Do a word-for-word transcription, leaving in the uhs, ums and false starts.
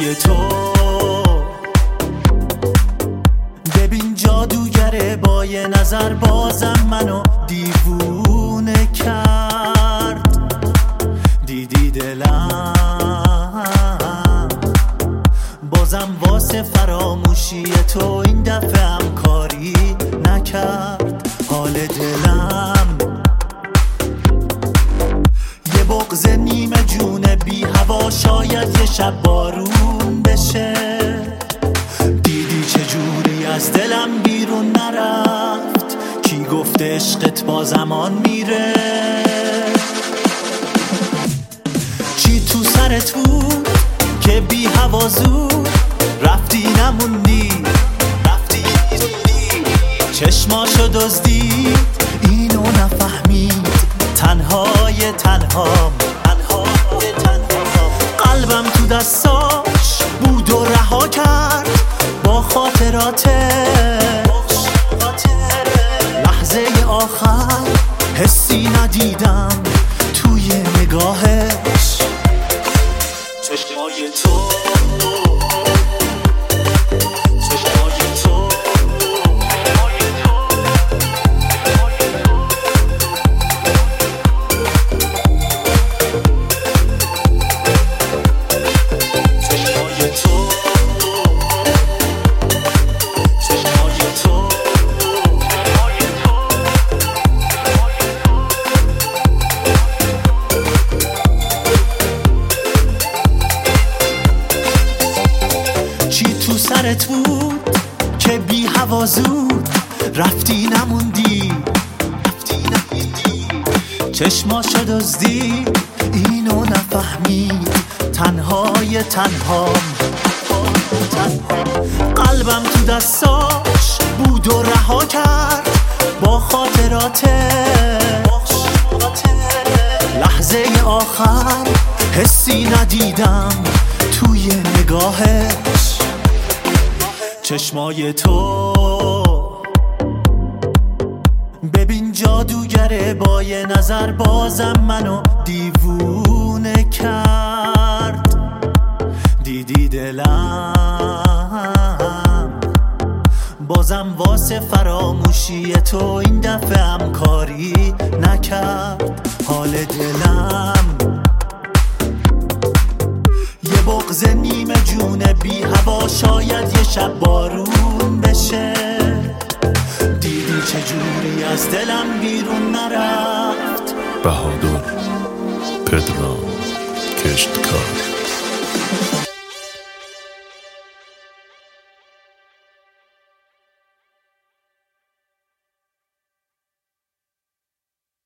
چشمای تو ببین جادوگره، با یه نظر بازم منو دیوونه کرد. دیدی دلم بازم واسه فراموشی تو این دفعه هم کاری نکرد. حال دلم یه بغض نیمه جونه بی هوا، شاید یه شب بارون بشه. دیدی چجوری از دلم بیرون نرفت، کی گفت عشقت با زمان میره. چی تو سرت بود که بی هوا زود رفتی نموندی، رفتی چشماشو دزدید اینو نفهمید. تنهای تنهام تنهای تنهام قلبم تو دستاش بود و رها کرد با خاطراتش. لحظه آخر حسی ندیدم توی نگاهش. چشمای تو سرت بود که بی هوا زود رفتی نموندی، رفتی نموندی چشماشو دزدی اینو نفهمید. تنهای تنهام قلبم تو دستاش بود و رها کرد با خاطراتش. لحظه آخر حسی ندیدم توی نگاهش. چشمای تو ببین جادوگره، با یه نظر بازم منو دیوونه کرد. دیدی دلم بازم واسه فراموشی تو این دفعه هم کاری نکرد. حال دلم یه بغض نیمه جونه بی هوا، شاید یه شب بارون بشه. دیدی چجوری از دلم بیرون نرفت. بهادر پدرام کشتکار.